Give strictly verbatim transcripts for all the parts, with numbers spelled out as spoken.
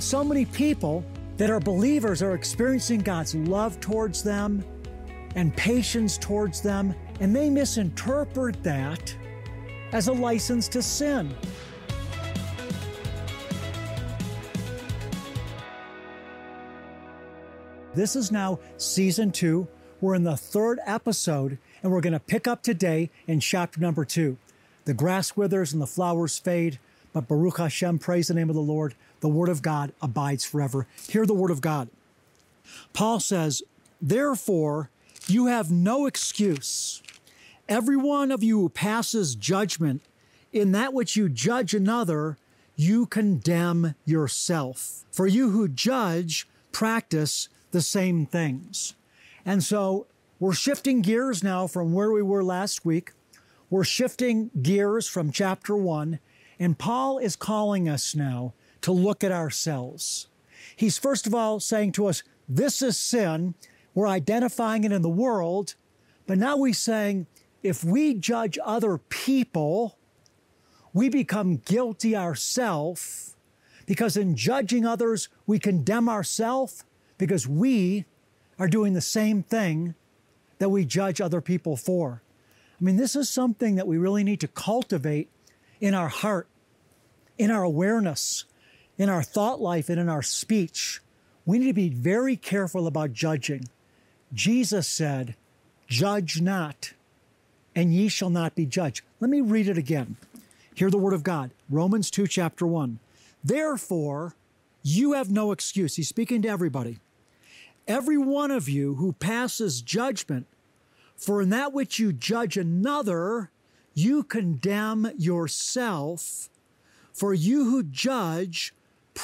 so many people that are believers are experiencing God's love towards them and patience towards them, and they misinterpret that as a license to sin. This is now season two. We're in the third episode, and we're going to pick up today in chapter number two. The grass withers and the flowers fade, but Baruch Hashem, praise the name of the Lord. The word of God abides forever. Hear the word of God. Paul says, therefore, you have no excuse. Every one of you who passes judgment, in that which you judge another, you condemn yourself. For you who judge practice the same things. And so we're shifting gears now from where we were last week. We're shifting gears from chapter one, and Paul is calling us now to look at ourselves. He's first of all saying to us, this is sin. We're identifying it in the world, but now he's saying, if we judge other people, we become guilty ourselves, because in judging others, we condemn ourselves, because we are doing the same thing that we judge other people for. I mean, this is something that we really need to cultivate in our heart, in our awareness, in our thought life, and in our speech. We need to be very careful about judging. Jesus said, judge not, and ye shall not be judged. Let me read it again. Hear the word of God. Romans two, chapter one. Therefore, you have no excuse. He's speaking to everybody. Every one of you who passes judgment, for in that which you judge another, you condemn yourself. For you who judge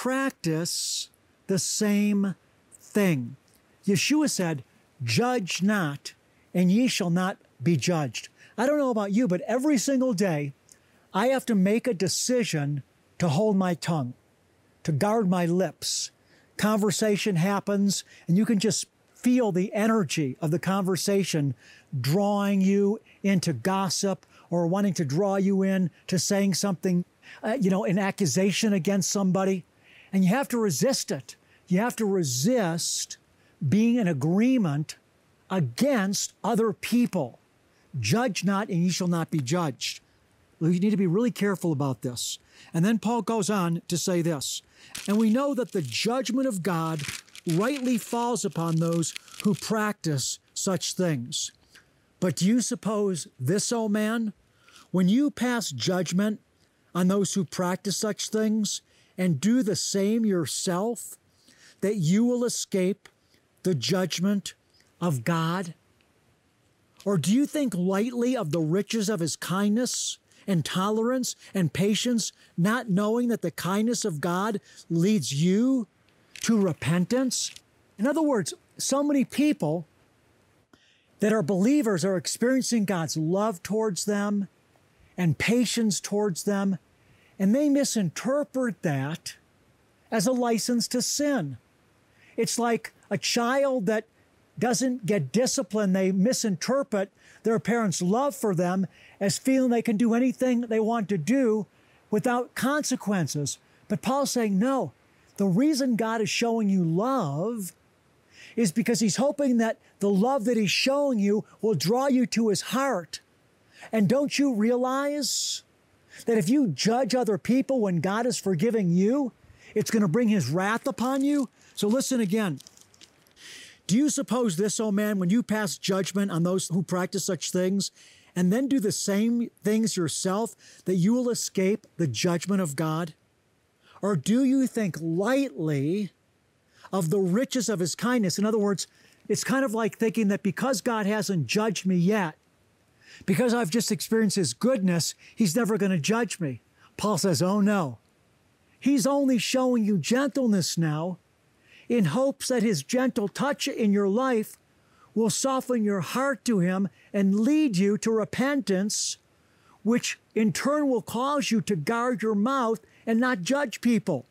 practice the same thing. Yeshua said, judge not, and ye shall not be judged. I don't know about you, but every single day, I have to make a decision to hold my tongue, to guard my lips. Conversation happens, and you can just feel the energy of the conversation drawing you into gossip or wanting to draw you in to saying something, uh, you know, an accusation against somebody. And you have to resist it. You have to resist being in agreement against other people. Judge not, and ye shall not be judged. You need to be really careful about this. And then Paul goes on to say this, and we know that the judgment of God rightly falls upon those who practice such things. But do you suppose this, O man, when you pass judgment on those who practice such things and do the same yourself, that you will escape the judgment of God? Or do you think lightly of the riches of his kindness and tolerance and patience, not knowing that the kindness of God leads you to repentance? In other words, so many people that are believers are experiencing God's love towards them and patience towards them, and they misinterpret that as a license to sin. It's like a child that doesn't get disciplined. They misinterpret their parents' love for them as feeling they can do anything they want to do without consequences. But Paul's saying, no, the reason God is showing you love is because he's hoping that the love that he's showing you will draw you to his heart. And don't you realize that if you judge other people when God is forgiving you, it's going to bring his wrath upon you? So listen again. Do you suppose this, O man, when you pass judgment on those who practice such things and then do the same things yourself, that you will escape the judgment of God? Or do you think lightly of the riches of his kindness? In other words, it's kind of like thinking that because God hasn't judged me yet, because I've just experienced his goodness, he's never going to judge me. Paul says, oh no. He's only showing you gentleness now in hopes that his gentle touch in your life will soften your heart to him and lead you to repentance, which in turn will cause you to guard your mouth and not judge people.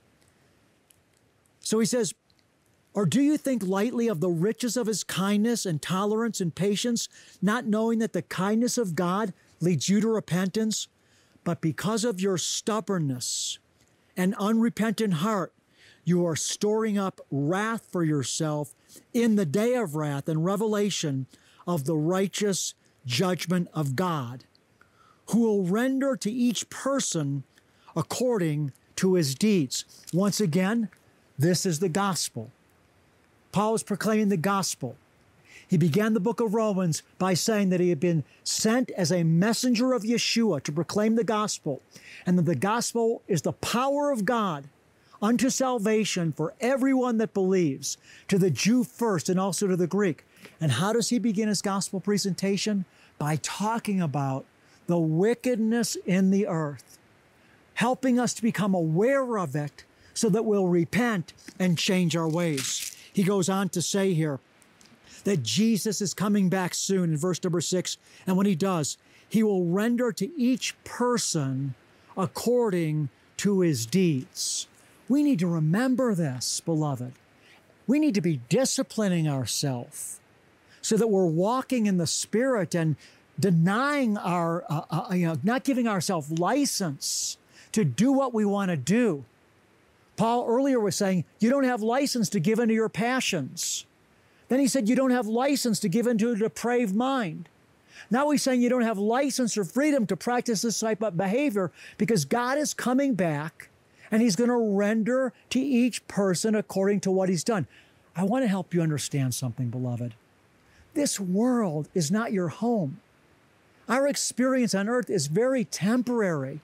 So he says, or do you think lightly of the riches of his kindness and tolerance and patience, not knowing that the kindness of God leads you to repentance? But because of your stubbornness and unrepentant heart, you are storing up wrath for yourself in the day of wrath and revelation of the righteous judgment of God, who will render to each person according to his deeds. Once again, this is the gospel. Paul is proclaiming the gospel. He began the book of Romans by saying that he had been sent as a messenger of Yeshua to proclaim the gospel, and that the gospel is the power of God unto salvation for everyone that believes, to the Jew first and also to the Greek. And how does he begin his gospel presentation? By talking about the wickedness in the earth, helping us to become aware of it so that we'll repent and change our ways. He goes on to say here that Jesus is coming back soon in verse number six. And when he does, he will render to each person according to his deeds. We need to remember this, beloved. We need to be disciplining ourselves so that we're walking in the Spirit and denying our, uh, uh, you know, not giving ourselves license to do what we want to do. Paul earlier was saying, you don't have license to give into your passions. Then he said, you don't have license to give into a depraved mind. Now he's saying you don't have license or freedom to practice this type of behavior because God is coming back and he's going to render to each person according to what he's done. I want to help you understand something, beloved. This world is not your home. Our experience on earth is very temporary.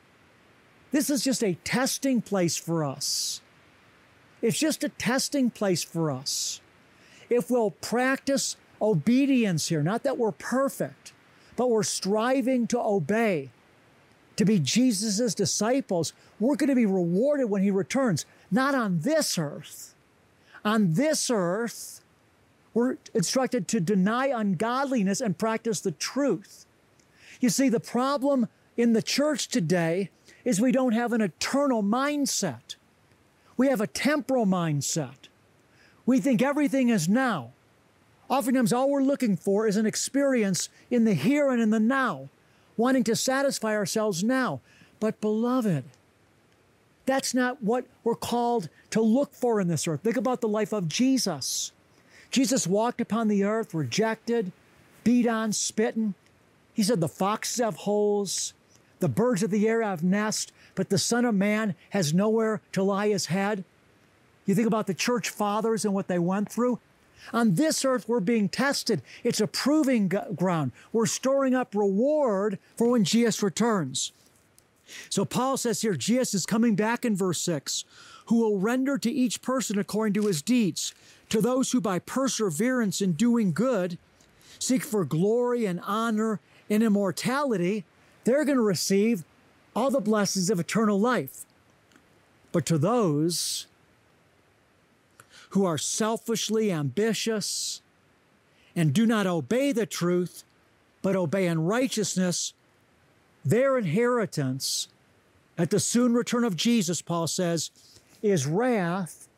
This is just a testing place for us. It's just a testing place for us. If we'll practice obedience here, not that we're perfect, but we're striving to obey, to be Jesus' disciples, we're going to be rewarded when he returns, not on this earth. On this earth, we're instructed to deny ungodliness and practice the truth. You see, the problem in the church today is we don't have an eternal mindset. We have a temporal mindset. We think everything is now. Oftentimes, all we're looking for is an experience in the here and in the now, wanting to satisfy ourselves now. But beloved, that's not what we're called to look for in this earth. Think about the life of Jesus. Jesus walked upon the earth, rejected, beat on, spitting. He said, the foxes have holes, the birds of the air have nests, but the Son of Man has nowhere to lie his head. You think about the church fathers and what they went through. On this earth, we're being tested. It's a proving ground. We're storing up reward for when Jesus returns. So Paul says here, Jesus is coming back in verse six, who will render to each person according to his deeds. To those who by perseverance in doing good seek for glory and honor and immortality, they're going to receive all the blessings of eternal life. But to those who are selfishly ambitious and do not obey the truth, but obey unrighteousness, their inheritance at the soon return of Jesus, Paul says, is wrath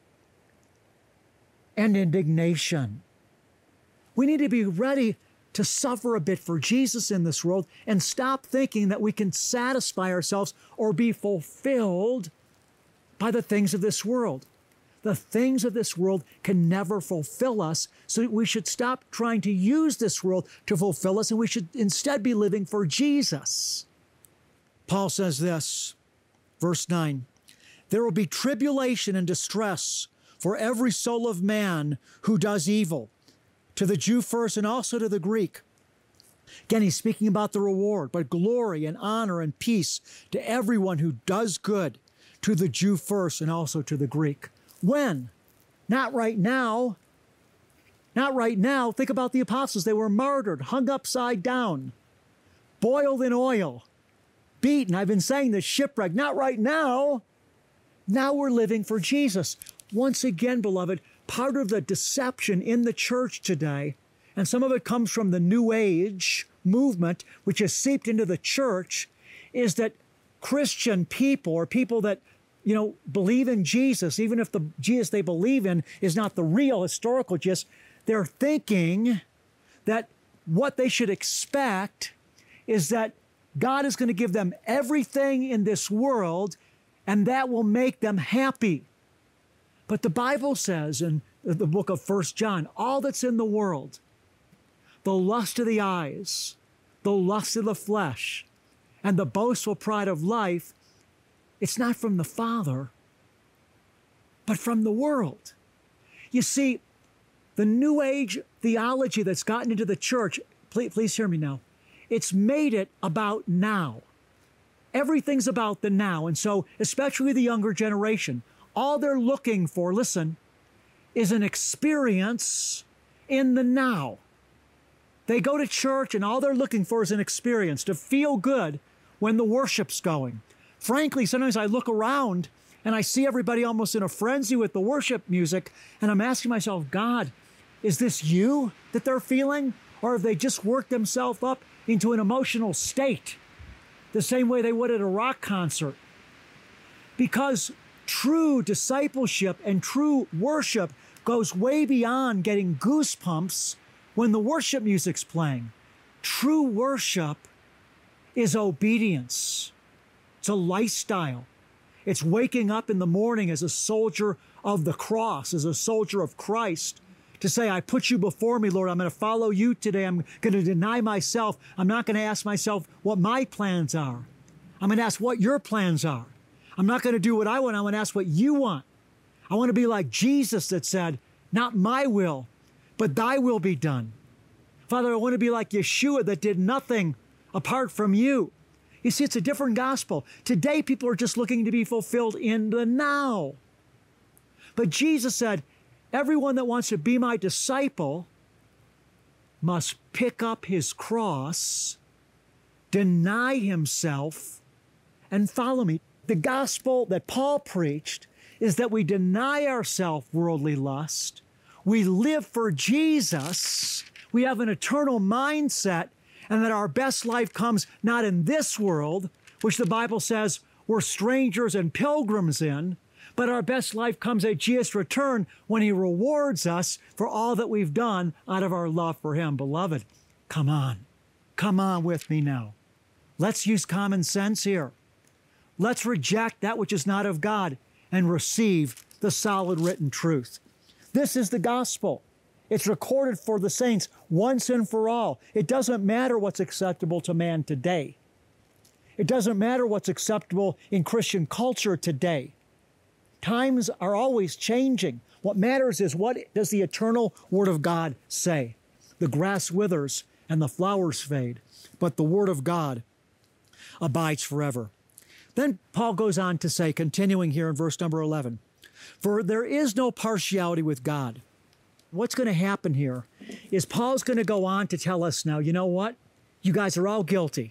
and indignation. We need to be ready to suffer a bit for Jesus in this world and stop thinking that we can satisfy ourselves or be fulfilled by the things of this world. The things of this world can never fulfill us, so we should stop trying to use this world to fulfill us, and we should instead be living for Jesus. Paul says this, verse nine, there will be tribulation and distress for every soul of man who does evil, to the Jew first and also to the Greek. Again, he's speaking about the reward, but glory and honor and peace to everyone who does good, to the Jew first and also to the Greek. When? Not right now. Not right now. Think about the apostles. They were murdered, hung upside down, boiled in oil, beaten. I've been saying this, shipwreck. Not right now. Now we're living for Jesus. Once again, beloved, part of the deception in the church today, and some of it comes from the New Age movement, which has seeped into the church, is that Christian people or people that you know, believe in Jesus, even if the Jesus they believe in is not the real historical Jesus, they're thinking that what they should expect is that God is going to give them everything in this world, and that will make them happy. But the Bible says in the book of First John, all that's in the world, the lust of the eyes, the lust of the flesh, and the boastful pride of life, it's not from the Father, but from the world. You see, the New Age theology that's gotten into the church, please, please hear me now, it's made it about now. Everything's about the now. And so, especially the younger generation, all they're looking for, listen, is an experience in the now. They go to church and all they're looking for is an experience, to feel good when the worship's going. Frankly, sometimes I look around and I see everybody almost in a frenzy with the worship music, and I'm asking myself, God, is this you that they're feeling? Or have they just worked themselves up into an emotional state the same way they would at a rock concert? Because true discipleship and true worship goes way beyond getting goosebumps when the worship music's playing. True worship is obedience. It's a lifestyle. It's waking up in the morning as a soldier of the cross, as a soldier of Christ, to say, I put you before me, Lord. I'm going to follow you today. I'm going to deny myself. I'm not going to ask myself what my plans are. I'm going to ask what your plans are. I'm not going to do what I want. I want to ask what you want. I want to be like Jesus that said, not my will, but thy will be done. Father, I want to be like Yeshua that did nothing apart from you. You see, it's a different gospel. Today, people are just looking to be fulfilled in the now. But Jesus said, everyone that wants to be my disciple must pick up his cross, deny himself, and follow me. The gospel that Paul preached is that we deny ourselves worldly lust. We live for Jesus. We have an eternal mindset, and that our best life comes not in this world, which the Bible says we're strangers and pilgrims in, but our best life comes at Jesus' return when he rewards us for all that we've done out of our love for him. Beloved, come on. Come on with me now. Let's use common sense here. Let's reject that which is not of God and receive the solid written truth. This is the gospel. It's recorded for the saints once and for all. It doesn't matter what's acceptable to man today. It doesn't matter what's acceptable in Christian culture today. Times are always changing. What matters is, what does the eternal Word of God say? The grass withers and the flowers fade, but the Word of God abides forever. Then Paul goes on to say, continuing here in verse number eleven, for there is no partiality with God. What's going to happen here is Paul's going to go on to tell us now, you know what? You guys are all guilty.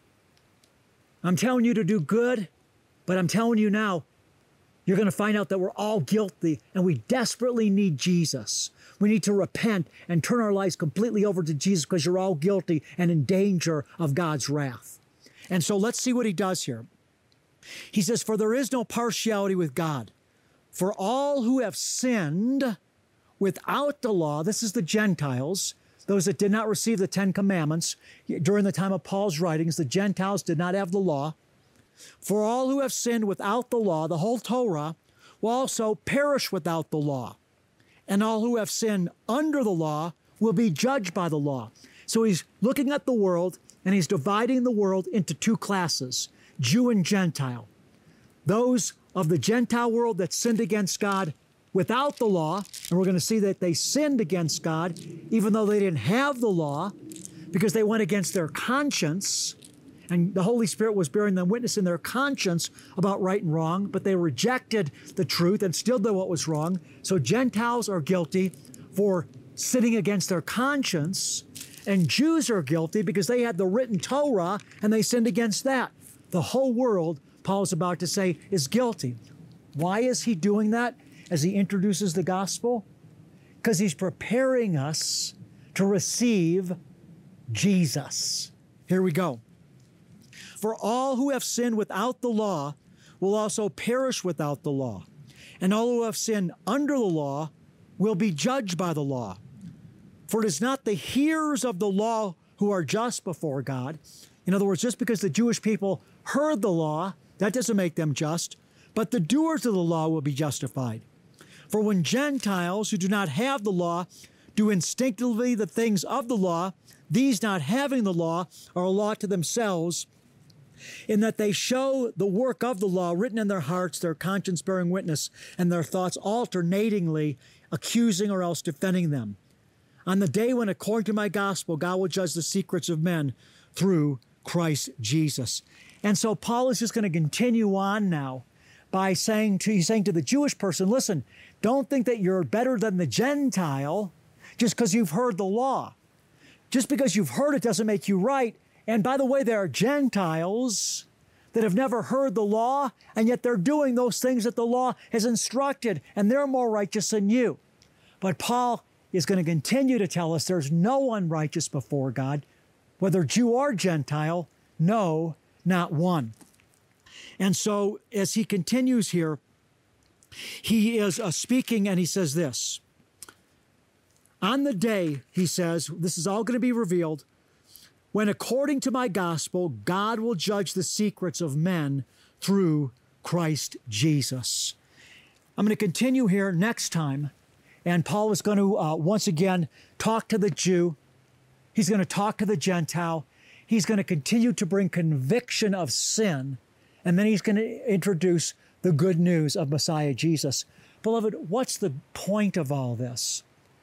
I'm telling you to do good, but I'm telling you now, you're going to find out that we're all guilty and we desperately need Jesus. We need to repent and turn our lives completely over to Jesus because you're all guilty and in danger of God's wrath. And so let's see what he does here. He says, for there is no partiality with God. For all who have sinned without the law, this is the Gentiles, those that did not receive the Ten Commandments. During the time of Paul's writings, the Gentiles did not have the law. For all who have sinned without the law, the whole Torah, will also perish without the law. And all who have sinned under the law will be judged by the law. So he's looking at the world, and he's dividing the world into two classes, Jew and Gentile. Those of the Gentile world that sinned against God without the law, and we're going to see that they sinned against God, even though they didn't have the law, because they went against their conscience, and the Holy Spirit was bearing them witness in their conscience about right and wrong, but they rejected the truth and still did what was wrong. So Gentiles are guilty for sinning against their conscience, and Jews are guilty because they had the written Torah and they sinned against that. The whole world, Paul's about to say, is guilty. Why is he doing that as he introduces the gospel? Because he's preparing us to receive Jesus. Here we go. For all who have sinned without the law will also perish without the law. And all who have sinned under the law will be judged by the law. For it is not the hearers of the law who are just before God. In other words, just because the Jewish people heard the law, that doesn't make them just, but the doers of the law will be justified. For when Gentiles who do not have the law do instinctively the things of the law, these not having the law are a law to themselves, in that they show the work of the law written in their hearts, their conscience bearing witness, and their thoughts alternatingly accusing or else defending them. On the day when, according to my gospel, God will judge the secrets of men through Christ Jesus. And so Paul is just going to continue on now by saying to, he's saying to the Jewish person, listen, don't think that you're better than the Gentile just because you've heard the law. Just because you've heard it doesn't make you right. And by the way, there are Gentiles that have never heard the law, and yet they're doing those things that the law has instructed, and they're more righteous than you. But Paul is going to continue to tell us there's no one righteous before God, whether Jew or Gentile, no, not one. And so as he continues here, he is uh, speaking and he says this. On the day, he says, this is all going to be revealed, when according to my gospel, God will judge the secrets of men through Christ Jesus. I'm going to continue here next time, and Paul is going to uh, once again talk to the Jew. He's going to talk to the Gentile. He's going to continue to bring conviction of sin, and then he's going to introduce the good news of Messiah Jesus. Beloved, what's the point of all this?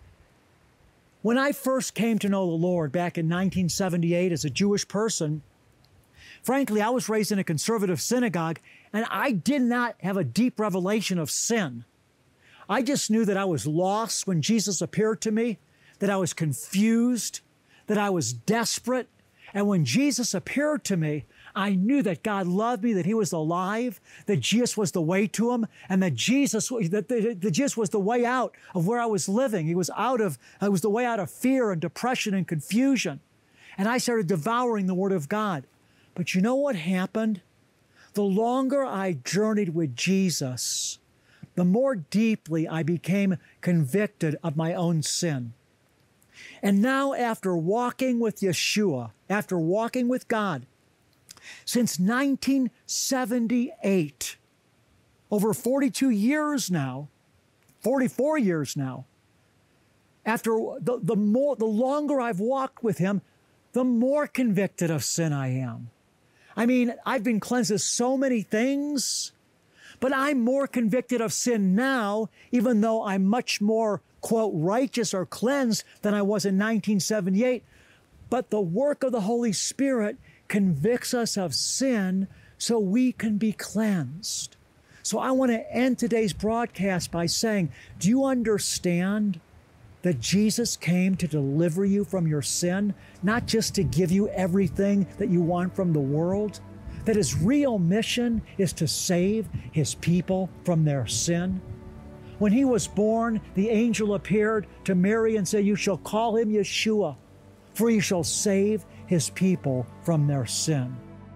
When I first came to know the Lord back in nineteen seventy-eight as a Jewish person, frankly, I was raised in a conservative synagogue, and I did not have a deep revelation of sin. I just knew that I was lost when Jesus appeared to me, that I was confused, that I was desperate. And when Jesus appeared to me, I knew that God loved me, that he was alive, that Jesus was the way to him, and that Jesus, that, the, that Jesus was the way out of where I was living. He was out of, it was the way out of fear and depression and confusion. And I started devouring the Word of God. But you know what happened? The longer I journeyed with Jesus, the more deeply I became convicted of my own sin. And now, after walking with Yeshua, after walking with God, since nineteen seventy-eight, over forty-two years now, forty-four years now, after the, the more, the longer I've walked with him, the more convicted of sin I am. I mean, I've been cleansed of so many things, but I'm more convicted of sin now, even though I'm much more, quote, righteous or cleansed than I was in nineteen seventy-eight. But the work of the Holy Spirit convicts us of sin so we can be cleansed. So I want to end today's broadcast by saying, do you understand that Jesus came to deliver you from your sin, not just to give you everything that you want from the world? That his real mission is to save his people from their sin? When he was born, the angel appeared to Mary and said, you shall call him Yeshua, for he shall save his people from their sin.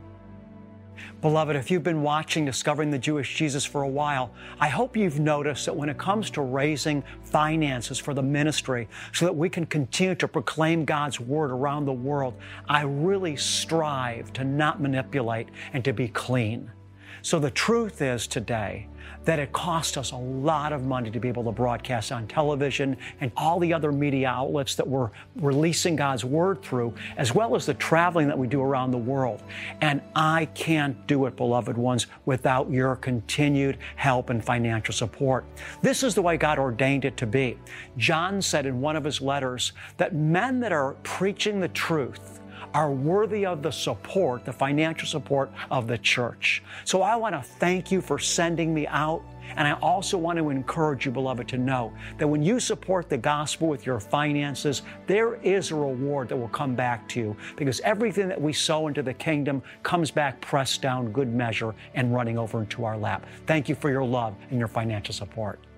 Beloved, if you've been watching Discovering the Jewish Jesus for a while, I hope you've noticed that when it comes to raising finances for the ministry so that we can continue to proclaim God's word around the world, I really strive to not manipulate and to be clean. So the truth is today that it cost us a lot of money to be able to broadcast on television and all the other media outlets that we're releasing God's word through, as well as the traveling that we do around the world. And I can't do it, beloved ones, without your continued help and financial support. This is the way God ordained it to be. John said in one of his letters that men that are preaching the truth are worthy of the support, the financial support of the church. So I want to thank you for sending me out. And I also want to encourage you, beloved, to know that when you support the gospel with your finances, there is a reward that will come back to you, because everything that we sow into the kingdom comes back pressed down, good measure, and running over into our lap. Thank you for your love and your financial support.